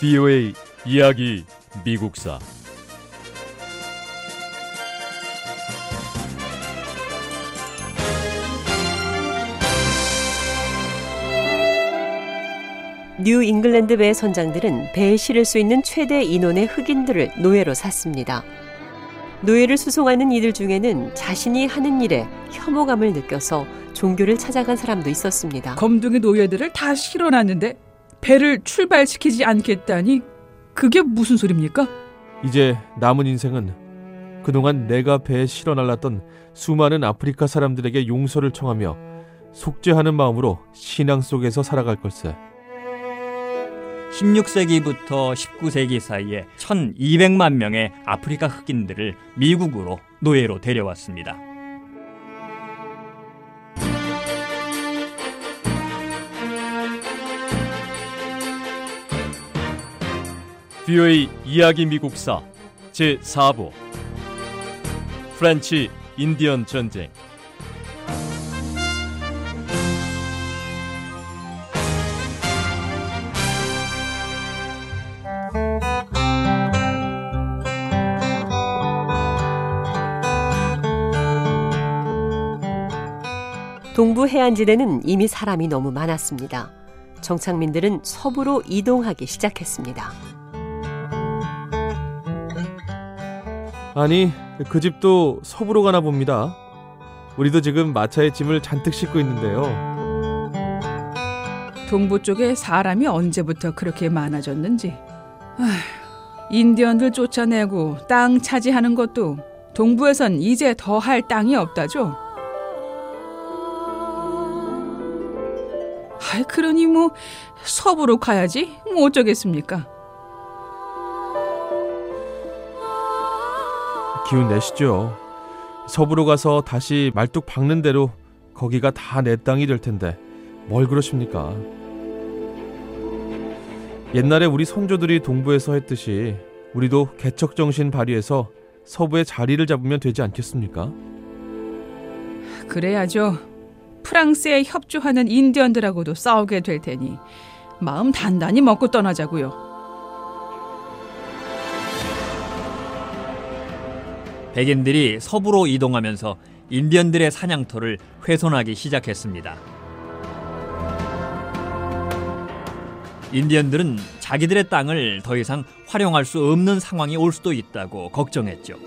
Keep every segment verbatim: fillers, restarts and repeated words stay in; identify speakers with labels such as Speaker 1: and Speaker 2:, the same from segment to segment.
Speaker 1: 브이오에이 이야기 미국사.
Speaker 2: 뉴 잉글랜드 배 선장들은 배에 실을 수 있는 최대 인원의 흑인들을 노예로 샀습니다. 노예를 수송하는 이들 중에는 자신이 하는 일에 혐오감을 느껴서 종교를 찾아간 사람도 있었습니다.
Speaker 3: 검둥이 노예들을 다 실어놨는데 배를 출발시키지 않겠다니 그게 무슨 소리입니까?
Speaker 1: 이제 남은 인생은 그동안 내가 배에 실어 날랐던 수많은 아프리카 사람들에게 용서를 청하며 속죄하는 마음으로 신앙 속에서 살아갈 걸세.
Speaker 4: 십육 세기부터 십구 세기 사이에 천이백만 명의 아프리카 흑인들을 미국으로 노예로 데려왔습니다.
Speaker 1: 브이오에이 이야기 미국사 제사 부 프렌치 인디언 전쟁.
Speaker 2: 동부 해안지대는 이미 사람이 너무 많았습니다. 정착민들은 서부로 이동하기 시작했습니다.
Speaker 1: 아니, 그 집도 서부로 가나 봅니다. 우리도 지금 마차에 짐을 잔뜩 싣고 있는데요.
Speaker 3: 동부 쪽에 사람이 언제부터 그렇게 많아졌는지. 아휴, 인디언들 쫓아내고 땅 차지하는 것도 동부에선 이제 더 할 땅이 없다죠. 아이, 그러니 뭐 서부로 가야지 뭐 어쩌겠습니까?
Speaker 1: 기운 내시죠. 서부로 가서 다시 말뚝 박는 대로 거기가 다 내 땅이 될 텐데 뭘 그러십니까? 옛날에 우리 선조들이 동부에서 했듯이 우리도 개척정신 발휘해서 서부에 자리를 잡으면 되지 않겠습니까?
Speaker 3: 그래야죠. 프랑스에 협조하는 인디언들하고도 싸우게 될 테니 마음 단단히 먹고 떠나자고요.
Speaker 4: 백인들이 서부로 이동하면서 인디언들의 사냥터를 훼손하기 시작했습니다. 인디언들은 자기들의 땅을 더 이상 활용할 수 없는 상황이 올 수도 있다고 걱정했죠.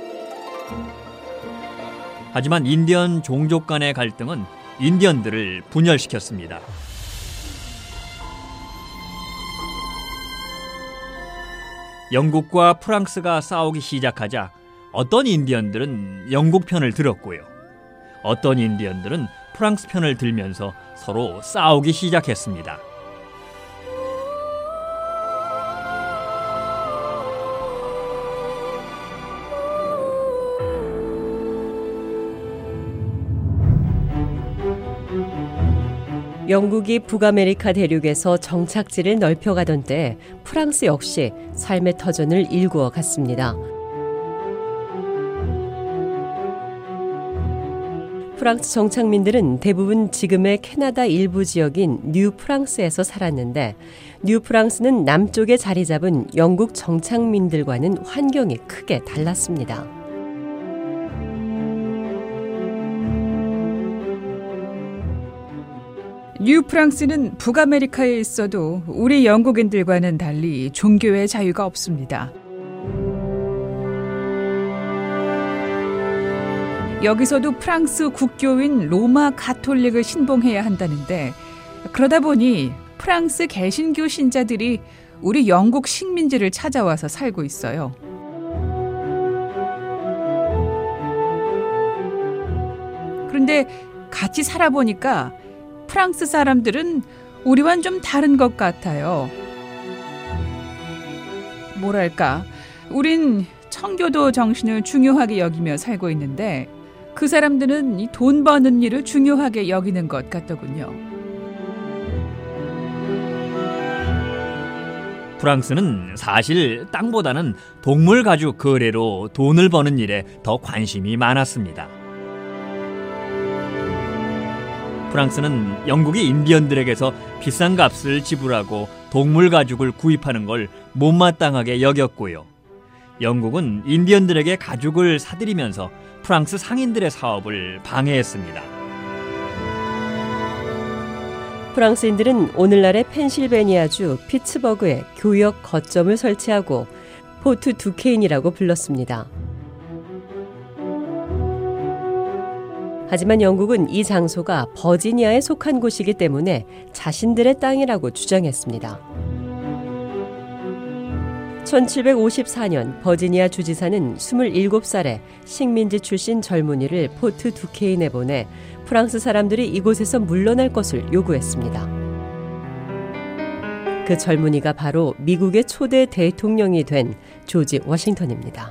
Speaker 4: 하지만 인디언 종족 간의 갈등은 인디언들을 분열시켰습니다. 영국과 프랑스가 싸우기 시작하자 어떤 인디언들은 영국 편을 들었고요. 어떤 인디언들은 프랑스 편을 들면서 서로 싸우기 시작했습니다.
Speaker 2: 영국이 북아메리카 대륙에서 정착지를 넓혀가던 때 프랑스 역시 삶의 터전을 일구어 갔습니다. 프랑스 정착민들은 대부분 지금의 캐나다 일부 지역인 뉴 프랑스에서 살았는데 뉴 프랑스는 남쪽에 자리 잡은 영국 정착민들과는 환경이 크게 달랐습니다.
Speaker 3: 뉴 프랑스는 북아메리카에 있어도 우리 영국인들과는 달리 종교의 자유가 없습니다. 여기서도 프랑스 국교인 로마 가톨릭을 신봉해야 한다는데 그러다 보니 프랑스 개신교 신자들이 우리 영국 식민지를 찾아와서 살고 있어요. 그런데 같이 살아보니까 프랑스 사람들은 우리와는 좀 다른 것 같아요. 뭐랄까, 우린 청교도 정신을 중요하게 여기며 살고 있는데 그 사람들은 이 돈 버는 일을 중요하게 여기는 것 같더군요.
Speaker 4: 프랑스는 사실 땅보다는 동물 가죽 거래로 돈을 버는 일에 더 관심이 많았습니다. 프랑스는 영국이 인디언들에게서 비싼 값을 지불하고 동물 가죽을 구입하는 걸 못마땅하게 여겼고요. 영국은 인디언들에게 가죽을 사들이면서 프랑스 상인들의 사업을 방해했습니다.
Speaker 2: 프랑스인들은 오늘날의 펜실베니아주 피츠버그에 교역 거점을 설치하고 포트 두케인이라고 불렀습니다. 하지만 영국은 이 장소가 버지니아에 속한 곳이기 때문에 자신들의 땅이라고 주장했습니다. 천칠백오십사 년 버지니아 주지사는 스물일곱 살의 식민지 출신 젊은이를 포트 두케인에 보내 프랑스 사람들이 이곳에서 물러날 것을 요구했습니다. 그 젊은이가 바로 미국의 초대 대통령이 된 조지 워싱턴입니다.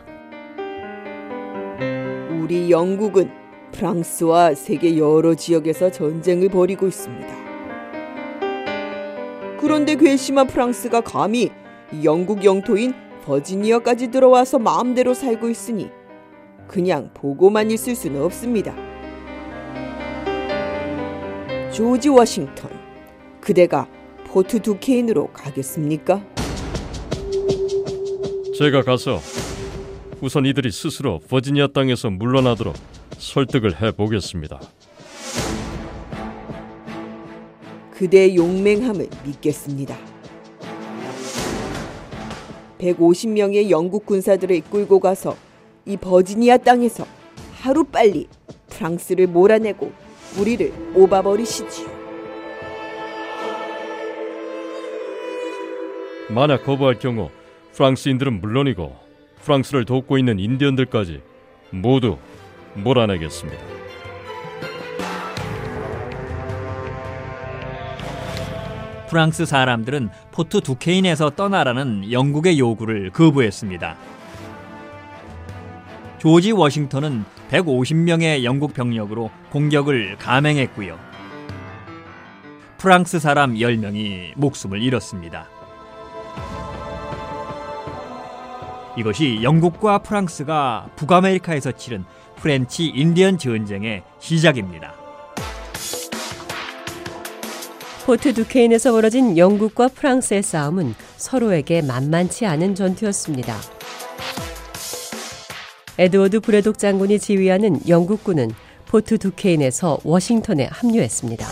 Speaker 5: 우리 영국은 프랑스와 세계 여러 지역에서 전쟁을 벌이고 있습니다. 그런데 괘씸한 프랑스가 감히 영국 영토인 버지니아까지 들어와서 마음대로 살고 있으니 그냥 보고만 있을 수는 없습니다. 조지 워싱턴, 그대가 포트 두케인으로 가겠습니까?
Speaker 6: 제가 가서 우선 이들이 스스로 버지니아 땅에서 물러나도록 설득을 해보겠습니다.
Speaker 5: 그대의 용맹함을 믿겠습니다. 백오십 명의 영국 군사들을 이끌고 가서 이 버지니아 땅에서 하루빨리 프랑스를 몰아내고 우리를 뽑아버리시지요.
Speaker 6: 만약 거부할 경우 프랑스인들은 물론이고 프랑스를 돕고 있는 인디언들까지 모두 몰아내겠습니다.
Speaker 4: 프랑스 사람들은 포트 두케인에서 떠나라는 영국의 요구를 거부했습니다. 조지 워싱턴은 백오십 명의 영국 병력으로 공격을 감행했고요. 프랑스 사람 열 명이 목숨을 잃었습니다. 이것이 영국과 프랑스가 북아메리카에서 치른 프렌치 인디언 전쟁의 시작입니다.
Speaker 2: 포트 두케인에서 벌어진 영국과 프랑스의 싸움은 서로에게 만만치 않은 전투였습니다. 에드워드 브래독 장군이 지휘하는 영국군은 포트 두케인에서 워싱턴에 합류했습니다.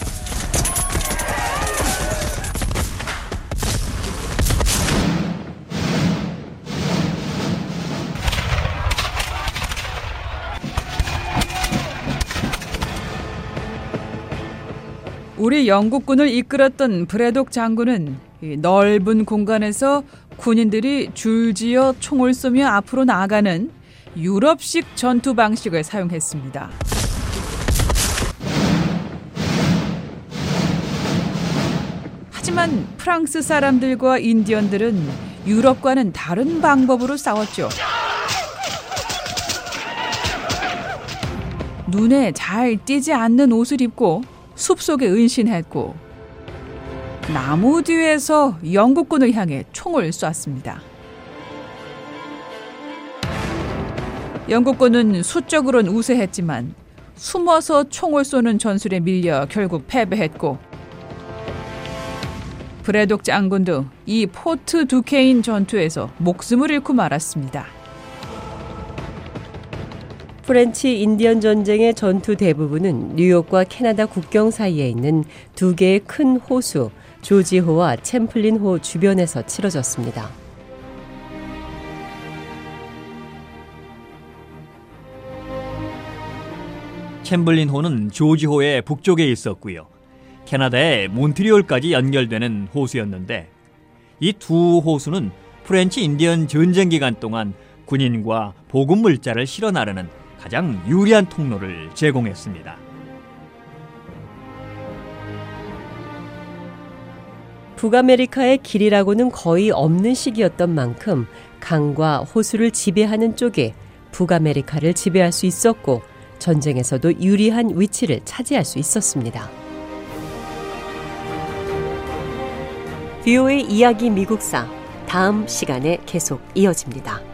Speaker 3: 우리 영국군을 이끌었던 브래독 장군은 넓은 공간에서 군인들이 줄지어 총을 쏘며 앞으로 나아가는 유럽식 전투 방식을 사용했습니다. 하지만 프랑스 사람들과 인디언들은 유럽과는 다른 방법으로 싸웠죠. 눈에 잘 띄지 않는 옷을 입고 숲속에 은신했고 나무 뒤에서 영국군을 향해 총을 쐈습니다. 영국군은 수적으로는 우세했지만 숨어서 총을 쏘는 전술에 밀려 결국 패배했고 브래독 장군도 이 포트 두케인 전투에서 목숨을 잃고 말았습니다.
Speaker 2: 프렌치 인디언 전쟁의 전투 대부분은 뉴욕과 캐나다 국경 사이에 있는 두 개의 큰 호수, 조지호와 챔플린호 주변에서 치러졌습니다.
Speaker 4: 챔블린호는 조지호의 북쪽에 있었고요. 캐나다의 몬트리올까지 연결되는 호수였는데 이 두 호수는 프렌치 인디언 전쟁 기간 동안 군인과 보급 물자를 실어 나르는 가장 유리한 통로를 제공했습니다.
Speaker 2: 북아메리카의 길이라고는 거의 없는 시기였던 만큼 강과 호수를 지배하는 쪽이 북아메리카를 지배할 수 있었고 전쟁에서도 유리한 위치를 차지할 수 있었습니다. 브이오에이 이야기 미국사 다음 시간에 계속 이어집니다.